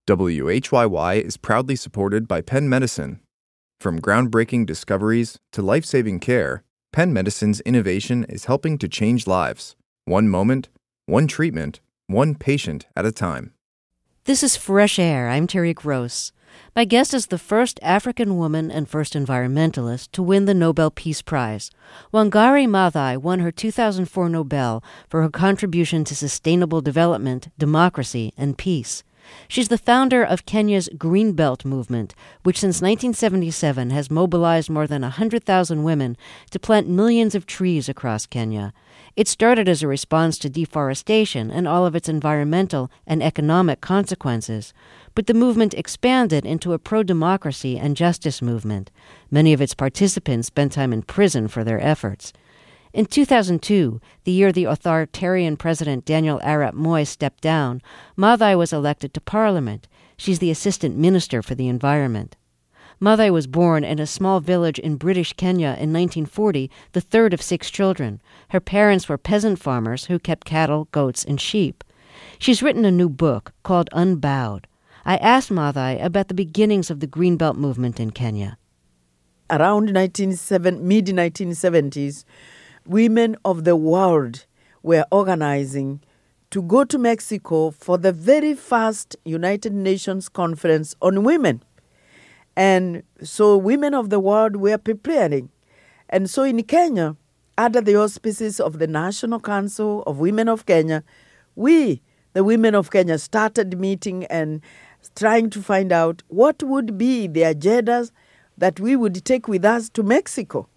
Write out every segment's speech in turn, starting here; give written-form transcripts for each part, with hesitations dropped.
WHYY is proudly supported by Penn Medicine. From groundbreaking discoveries to life-saving care, Penn Medicine's innovation is helping to change lives. One moment, one treatment, one patient at a time. This is Fresh Air. I'm Terry Gross. My guest is the first African woman and first environmentalist to win the Nobel Peace Prize. Wangari Maathai won her 2004 Nobel for her contribution to sustainable development, democracy, and peace. She's the founder of Kenya's Green Belt movement, which since 1977 has mobilized more than 100,000 women to plant millions of trees across Kenya. It started as a response to deforestation and all of its environmental and economic consequences, but the movement expanded into a pro-democracy and justice movement. Many of its participants spent time in prison for their efforts. In 2002, the year the authoritarian President Daniel Arap Moi stepped down, Maathai was elected to Parliament. She's the Assistant Minister for the Environment. Maathai was born in a small village in British Kenya in 1940, the third of 6 children. Her parents were peasant farmers who kept cattle, goats, and sheep. She's written a new book called Unbowed. I asked Maathai about the beginnings of the Greenbelt movement in Kenya. Around mid-1970s, women of the world were organizing to go to Mexico for the very first United Nations Conference on Women. And so women of the world were preparing. And so in Kenya, under the auspices of the National Council of Women of Kenya, we, the women of Kenya, started meeting and trying to find out what would be the agendas that we would take with us to Mexico.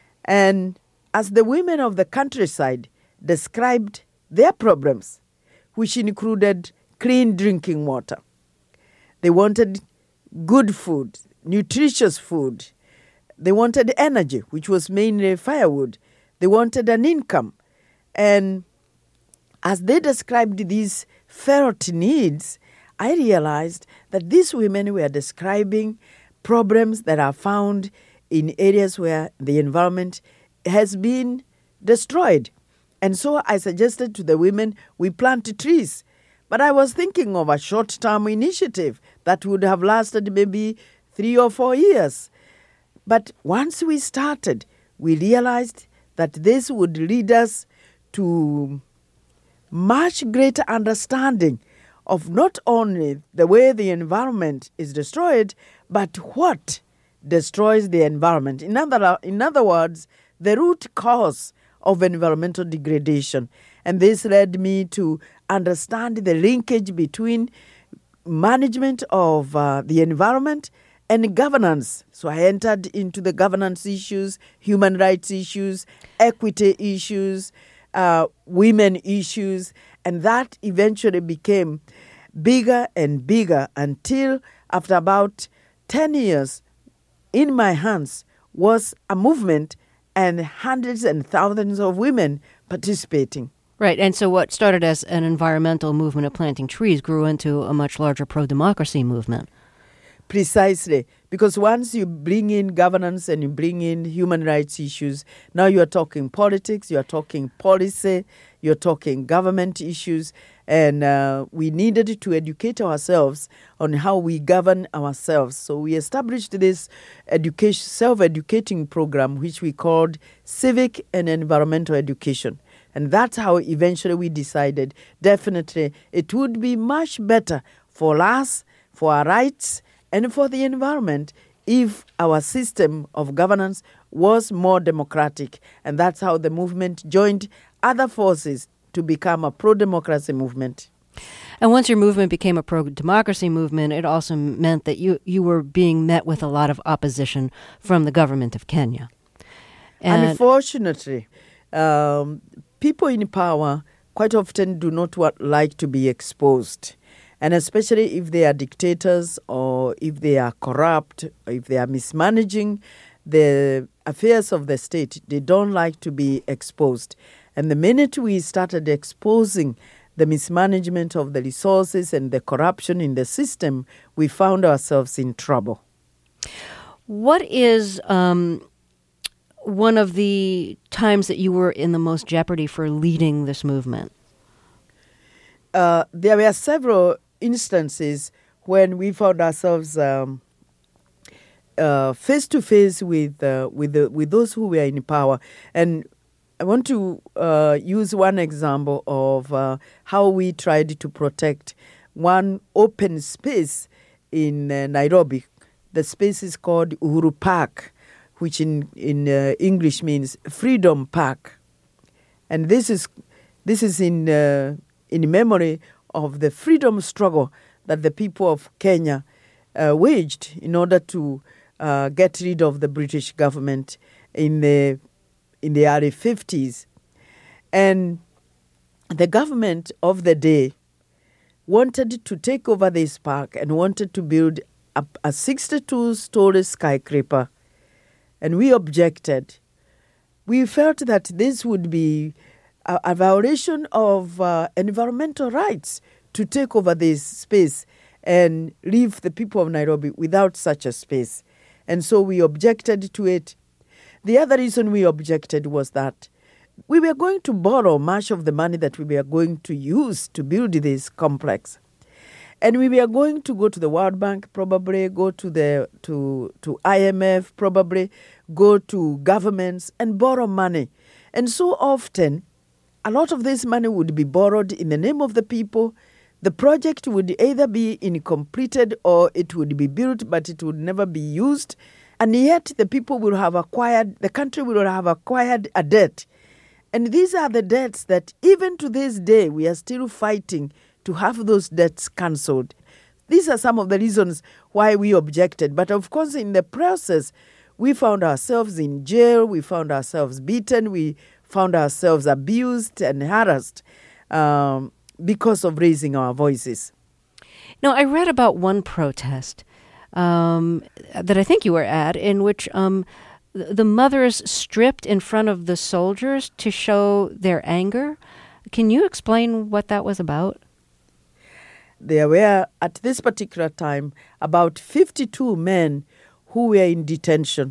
And as the women of the countryside described their problems, which included clean drinking water. They wanted good food, nutritious food. They wanted energy, which was mainly firewood. They wanted an income. And as they described these felt needs, I realized that these women were describing problems that are found in areas where the environment has been destroyed. And so I suggested to the women, we plant trees. But I was thinking of a short-term initiative that would have lasted maybe 3 or 4 years. But once we started, we realized that this would lead us to much greater understanding of not only the way the environment is destroyed, but what destroys the environment. In other words, the root cause of environmental degradation. And this led me to understand the linkage between management of the environment and governance. So I entered into the governance issues, human rights issues, equity issues, women issues, and that eventually became bigger and bigger until after about 10 years, in my hands was a movement and hundreds and thousands of women participating. Right, and so what started as an environmental movement of planting trees grew into a much larger pro-democracy movement. Precisely, because once you bring in governance and you bring in human rights issues, now you are talking politics, you are talking policy, you're talking government issues, and we needed to educate ourselves on how we govern ourselves. So we established this self-educating program, which we called Civic and Environmental Education. And that's how eventually we decided definitely it would be much better for us, for our rights, and for the environment if our system of governance was more democratic. And that's how the movement joined other forces to become a pro-democracy movement. And once your movement became a pro-democracy movement, it also meant that you were being met with a lot of opposition from the government of Kenya. And unfortunately, people in power quite often do not like to be exposed. And especially if they are dictators or if they are corrupt, or if they are mismanaging the affairs of the state, they don't like to be exposed. And the minute we started exposing the mismanagement of the resources and the corruption in the system, we found ourselves in trouble. What is one of the times that you were in the most jeopardy for leading this movement? There were several instances when we found ourselves face to face with those who were in power. And I want to use one example of how we tried to protect one open space in Nairobi. The space is called Uhuru Park, which in English means Freedom Park. And this is in memory of the freedom struggle that the people of Kenya waged in order to get rid of the British government in the early 50s. And the government of the day wanted to take over this park and wanted to build a 62-story skyscraper. And we objected. We felt that this would be a violation of environmental rights to take over this space and leave the people of Nairobi without such a space. And so we objected to it. The other reason we objected was that we were going to borrow much of the money that we were going to use to build this complex. And we were going to go to the World Bank, probably go to IMF, probably go to governments and borrow money. And so often, a lot of this money would be borrowed in the name of the people. The project would either be incompleted or it would be built, but it would never be used. And yet the country will have acquired a debt. And these are the debts that even to this day, we are still fighting to have those debts cancelled. These are some of the reasons why we objected. But of course, in the process, we found ourselves in jail, we found ourselves beaten, we found ourselves abused and harassed because of raising our voices. Now, I read about one protest that I think you were at, in which the mothers stripped in front of the soldiers to show their anger. Can you explain what that was about? There were, at this particular time, about 52 men who were in detention.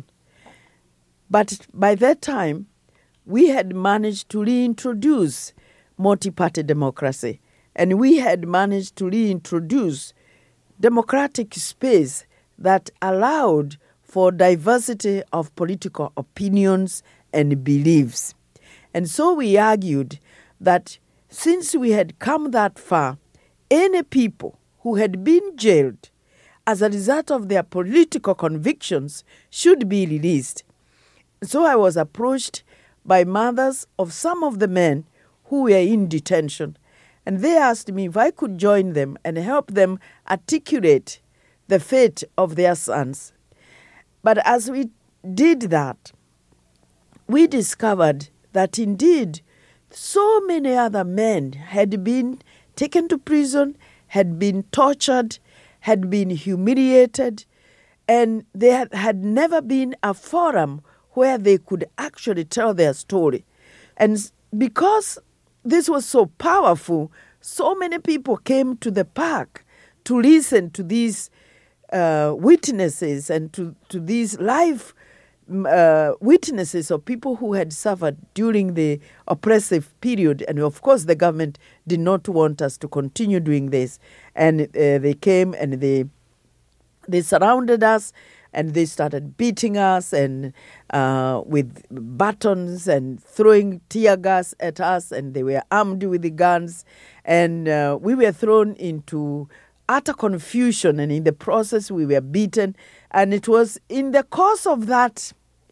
But by that time, we had managed to reintroduce multi-party democracy, and we had managed to reintroduce democratic space that allowed for diversity of political opinions and beliefs. And so we argued that since we had come that far, any people who had been jailed as a result of their political convictions should be released. So I was approached by mothers of some of the men who were in detention, and they asked me if I could join them and help them articulate the fate of their sons. But as we did that, we discovered that indeed so many other men had been taken to prison, had been tortured, had been humiliated, and there had never been a forum where they could actually tell their story. And because this was so powerful, so many people came to the park to listen to these witnesses and to these live witnesses of people who had suffered during the oppressive period. And of course, the government did not want us to continue doing this. And they came and they surrounded us and they started beating us and with batons and throwing tear gas at us. And they were armed with the guns. And we were thrown into utter confusion. And in the process, we were beaten. And it was in the course of that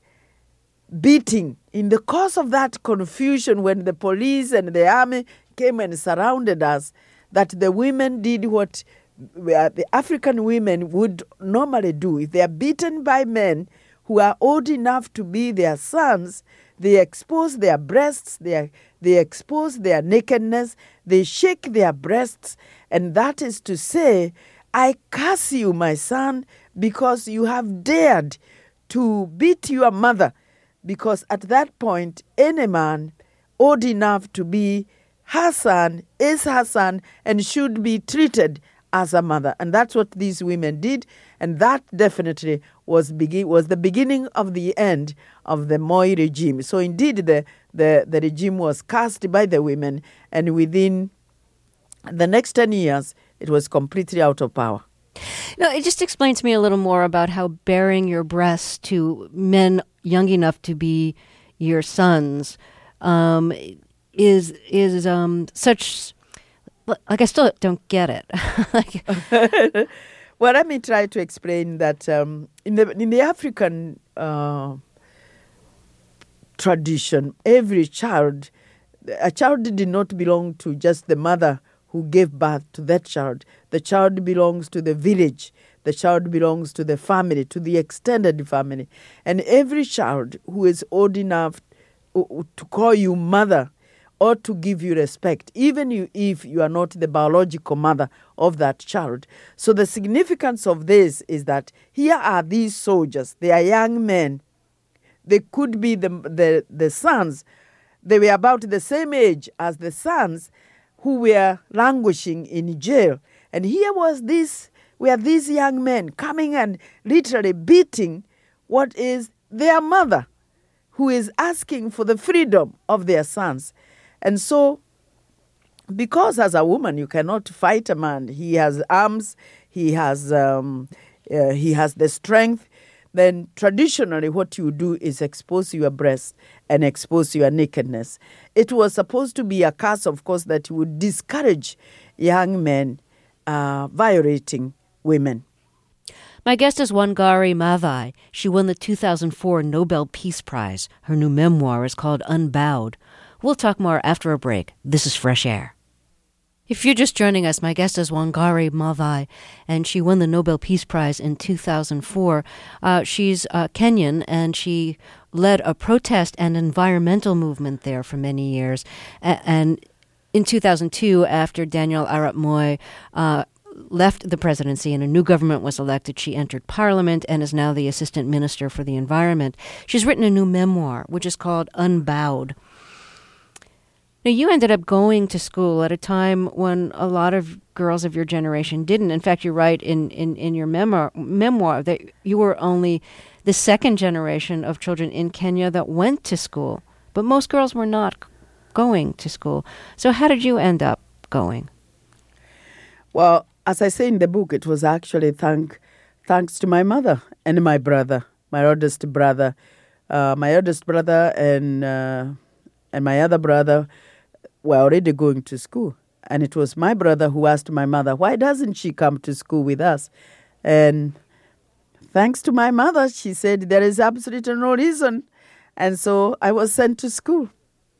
beating, in the course of that confusion, when the police and the army came and surrounded us, that the women did what the African women would normally do. If they are beaten by men who are old enough to be their sons, they expose their breasts, they expose their nakedness, they shake their breasts, and that is to say, I curse you, my son, because you have dared to beat your mother. Because at that point, any man old enough to be her son is her son and should be treated as a mother. And that's what these women did. And that definitely was the beginning of the end of the Moi regime. So indeed, the regime was cast by the women. And within the next 10 years, it was completely out of power. No, it just explains to me a little more about how bearing your breasts to men young enough to be your sons is such. Like, I still don't get it. Well, let me try to explain that in the African tradition, a child did not belong to just the mother who gave birth to that child. The child belongs to the village. The child belongs to the family, to the extended family. And every child who is old enough to call you mother or to give you respect, even if you are not the biological mother of that child. So the significance of this is that here are these soldiers. They are young men. They could be the sons. They were about the same age as the sons who were languishing in jail. And here were these young men coming and literally beating what is their mother, who is asking for the freedom of their sons. And so, because as a woman you cannot fight a man, he has arms, he has the strength, then traditionally what you do is expose your breast and expose your nakedness. It was supposed to be a curse, of course, that would discourage young men violating women. My guest is Wangari Maathai. She won the 2004 Nobel Peace Prize. Her new memoir is called Unbowed. We'll talk more after a break. This is Fresh Air. If you're just joining us, my guest is Wangari Maathai, and she won the Nobel Peace Prize in 2004. She's Kenyan, and she led a protest and environmental movement there for many years. And in 2002, after Daniel Arap Moi left the presidency and a new government was elected, she entered parliament and is now the assistant minister for the environment. She's written a new memoir, which is called Unbowed. Now, you ended up going to school at a time when a lot of girls of your generation didn't. In fact, you write in your memoir that you were only the second generation of children in Kenya that went to school, but most girls were not going to school. So how did you end up going? Well, as I say in the book, it was actually thanks to my mother and my brother, my eldest brother. My eldest brother and my other brother were already going to school. And it was my brother who asked my mother, why doesn't she come to school with us? And thanks to my mother, she said, there is absolutely no reason. And so I was sent to school.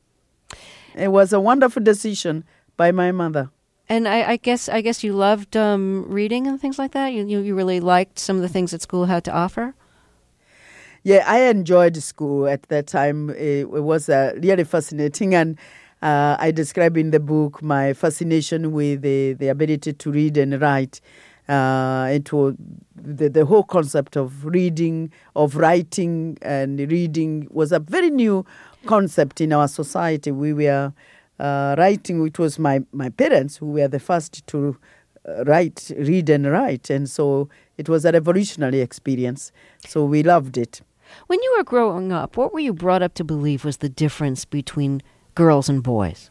It was a wonderful decision by my mother. And I guess you loved reading and things like that? You really liked some of the things that school had to offer? Yeah, I enjoyed school at that time. It was really fascinating. And I describe in the book my fascination with the ability to read and write. It was the whole concept of reading, of writing and reading was a very new concept in our society. We were writing, which was my parents who were the first to read and write. And so it was a revolutionary experience. So we loved it. When you were growing up, what were you brought up to believe was the difference between girls and boys?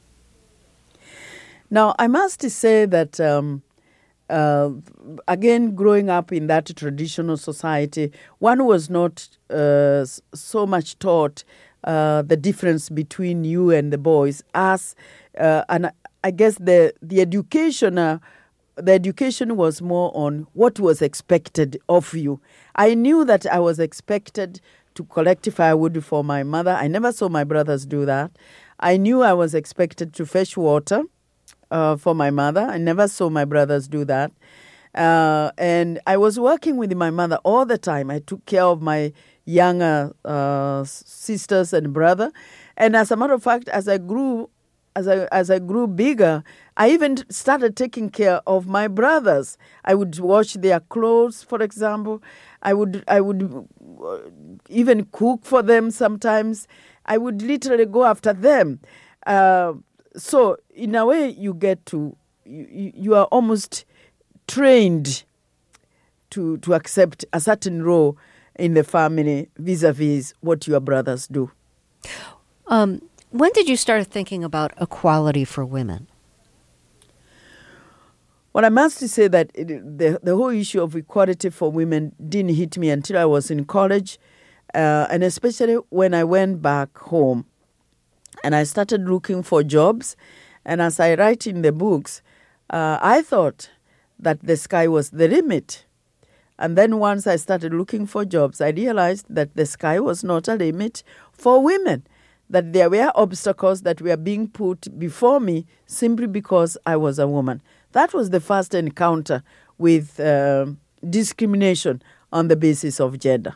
Now, I must say that, again, growing up in that traditional society, one was not so much taught the difference between you and the boys. And I guess the education was more on what was expected of you. I knew that I was expected to collect firewood for my mother. I never saw my brothers do that. I knew I was expected to fetch water for my mother. I never saw my brothers do that. And I was working with my mother all the time. I took care of my younger sisters and brother. And as a matter of fact, as I grew bigger, I even started taking care of my brothers. I would wash their clothes, for example. I would even cook for them sometimes. I would literally go after them. So in a way, you are almost trained to accept a certain role in the family vis-a-vis what your brothers do. When did you start thinking about equality for women? Well, I must say that the whole issue of equality for women didn't hit me until I was in college, and especially when I went back home and I started looking for jobs. And as I write in the books, I thought that the sky was the limit. And then once I started looking for jobs, I realized that the sky was not a limit for women, that there were obstacles that were being put before me simply because I was a woman. That was the first encounter with discrimination on the basis of gender.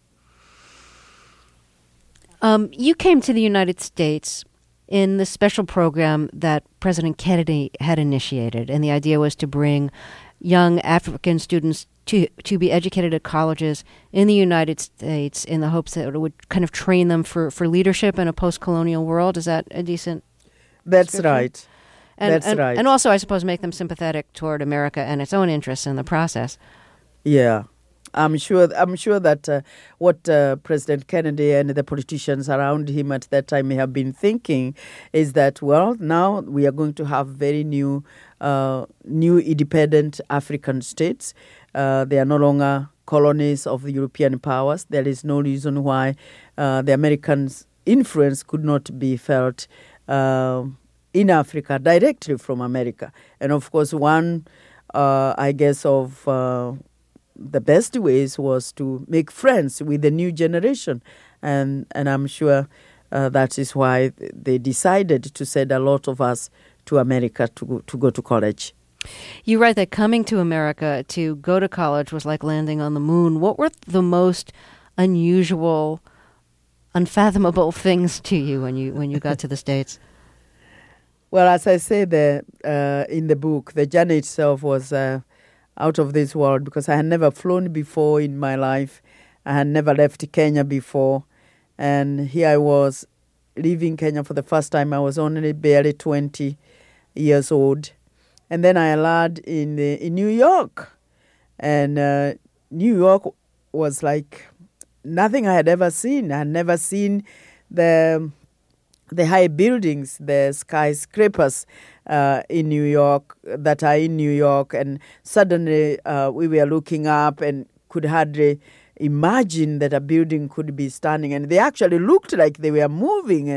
You came to the United States in the special program that President Kennedy had initiated, and the idea was to bring young African students to be educated at colleges in the United States in the hopes that it would kind of train them for leadership in a post-colonial world. Is that a decent That's description? right. That's right. And also, I suppose, make them sympathetic toward America and its own interests in the process. Yeah. I'm sure that what President Kennedy and the politicians around him at that time may have been thinking is that, well, now we are going to have very new independent African states. They are no longer colonies of the European powers. There is no reason why the Americans' influence could not be felt in Africa directly from America. And of course, one, I guess, of the best ways was to make friends with the new generation. And I'm sure that is why they decided to send a lot of us to America to go to college. You write that coming to America to go to college was like landing on the moon. What were the most unusual, unfathomable things to you when you got to the States? Well, as I say in the book, the journey itself was out of this world because I had never flown before in my life. I had never left Kenya before. And here I was leaving Kenya for the first time. I was only barely 20 years old. And then I landed in New York. And New York was like nothing I had ever seen. I had never seen the high buildings, the skyscrapers in New York that are in New York. And suddenly we were looking up and could hardly imagine that a building could be standing. And they actually looked like they were moving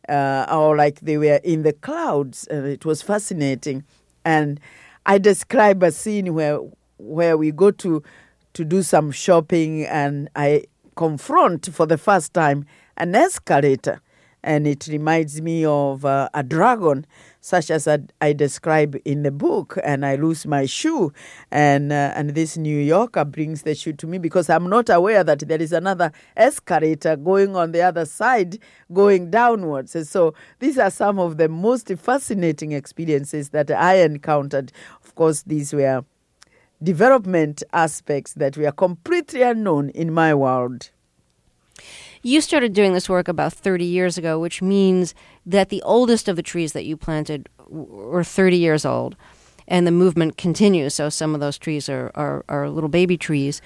or like they were in the clouds. It was fascinating. And I describe a scene where we go to do some shopping and I confront for the first time an escalator. And it reminds me of a dragon, such as I describe in the book. And I lose my shoe. And this New Yorker brings the shoe to me because I'm not aware that there is another escalator going on the other side, going downwards. And so these are some of the most fascinating experiences that I encountered. Of course, these were development aspects that were completely unknown in my world. You started doing this work about 30 years ago, which means that the oldest of the trees that you planted were 30 years old, and the movement continues. So some of those trees are little baby trees.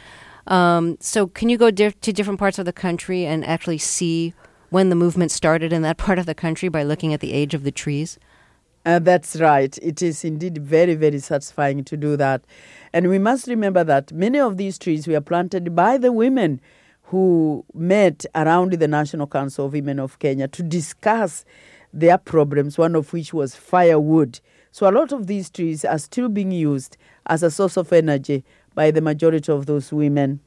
So can you go to different parts of the country and actually see when the movement started in that part of the country by looking at the age of the trees? That's right. It is indeed very, very satisfying to do that. And we must remember that many of these trees were planted by the women who met around the National Council of Women of Kenya to discuss their problems, one of which was firewood. So a lot of these trees are still being used as a source of energy by the majority of those women,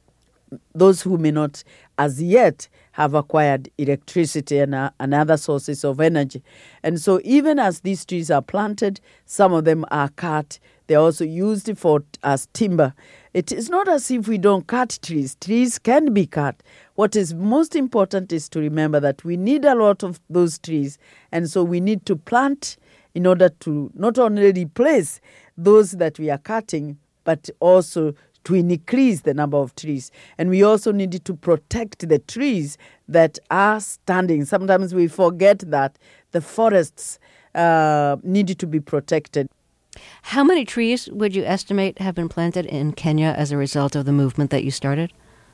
those who may not as yet have acquired electricity and other sources of energy. And so even as these trees are planted, some of them are cut. They're also used as timber. It is not as if we don't cut trees. Trees can be cut. What is most important is to remember that we need a lot of those trees. And so we need to plant in order to not only replace those that we are cutting, but also to increase the number of trees. And we also need to protect the trees that are standing. Sometimes we forget that the forests need to be protected. How many trees would you estimate have been planted in Kenya as a result of the movement that you started?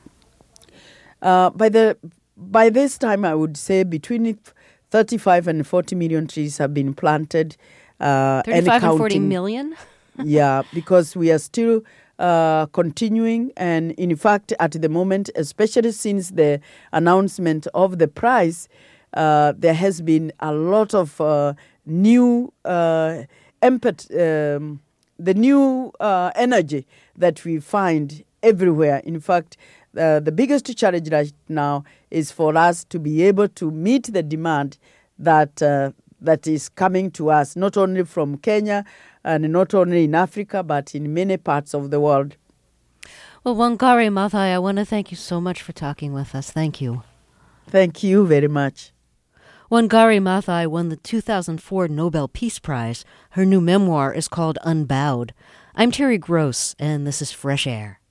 By this time, I would say between 35 and 40 million trees have been planted. 35 and 40 million? Yeah, because we are still continuing. And in fact, at the moment, especially since the announcement of the prize, there has been a lot of new the new energy that we find everywhere. In fact, the biggest challenge right now is for us to be able to meet the demand that that is coming to us, not only from Kenya and not only in Africa, but in many parts of the world. Well, Wangari Maathai, I want to thank you so much for talking with us. Thank you. Thank you very much. Wangari Maathai won the 2004 Nobel Peace Prize. Her new memoir is called Unbowed. I'm Terry Gross, and this is Fresh Air.